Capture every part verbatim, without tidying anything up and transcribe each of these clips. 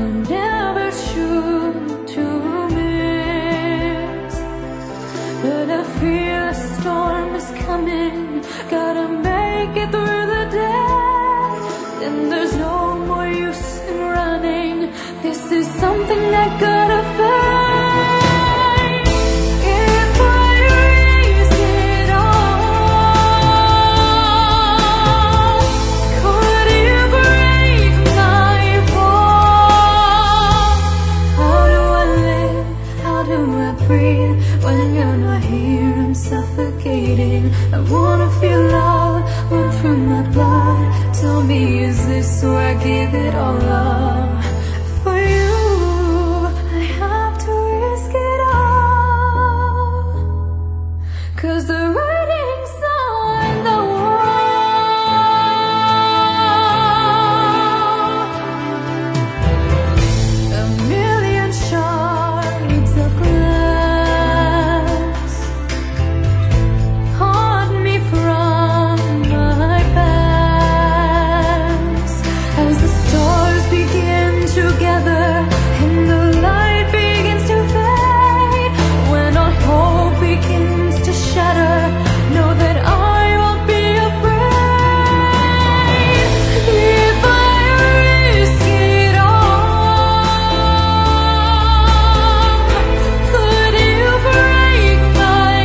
never shoot to miss. But I feel a storm is coming, gotta make it through the day. Then there's no more use in running, this is something I gotta face. When you're not here, I'm suffocating. I wanna feel love run through my blood. Tell me, is this where I give it all up? For you, I have to risk it all, 'cause the writing's on the wall. A million shards of glass haunt me from my past, as the stars begin to gather and the light begins to fade. When our hope begins to shatter, know that I won't be afraid. If I risk it all, could you break my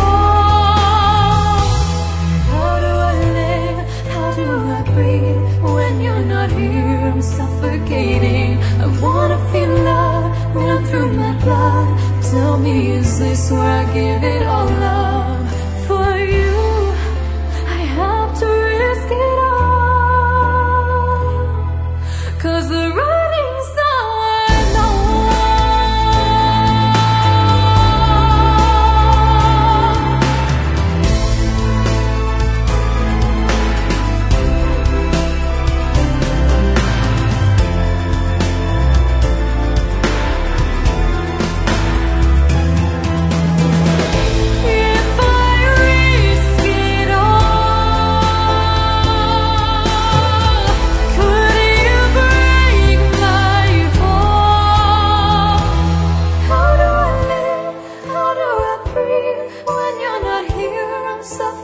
fall? How do I live? How do I breathe? When you're not here, I'm suffocating. I wanna feel love run through my blood. Tell me, is this where I give it all up? For you, I have to risk it all, 'cause the writing's on the If I risk it all, could you break my fall? How do I live? How do I breathe? When you're not here, I'm suffering.